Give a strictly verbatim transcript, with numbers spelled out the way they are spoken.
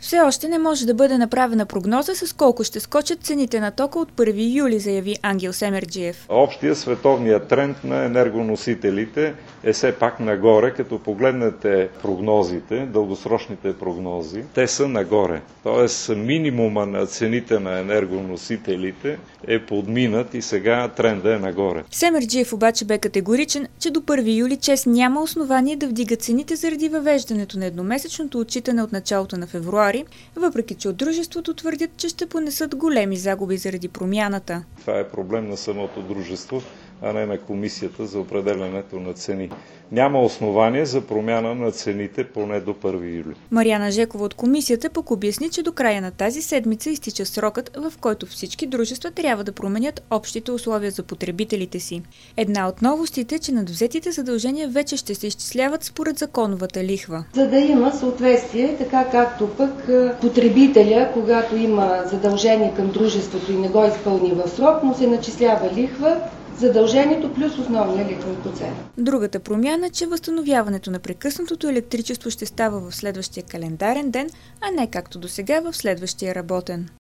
Все още не може да бъде направена прогноза с колко ще скочат цените на тока от първи юли, заяви Ангел Семерджиев. Общия световният тренд на енергоносителите е все пак нагоре, като погледнете прогнозите, дългосрочните прогнози, те са нагоре. Тоест минимума на цените на енергоносителите е подминат и сега тренда е нагоре. Семерджиев обаче бе категоричен, че до първи юли ЧЕЗ няма основание да вдига цените заради въвеждането на едномесечното отчитане от началото на февруари, въпреки че от дружеството твърдят, че ще понесат големи загуби заради промяната. Това е проблем на самото дружество, а не на комисията за определянето на цени. Няма основание за промяна на цените поне до първи юли. Мариана Жекова от комисията пък обясни, че до края на тази седмица изтича срокът, в който всички дружества трябва да променят общите условия за потребителите си. Една от новостите е, че надвзетите задължения вече ще се изчисляват според законовата лихва. За да има съответствие, така както пък потребителя, когато има задължение към дружеството и не го изпълни в срок, му се начислява лихва, задължението плюс основния лихвен процент. Другата промяна е, че възстановяването на прекъснатото електричество ще става в следващия календарен ден, а не както досега в следващия работен.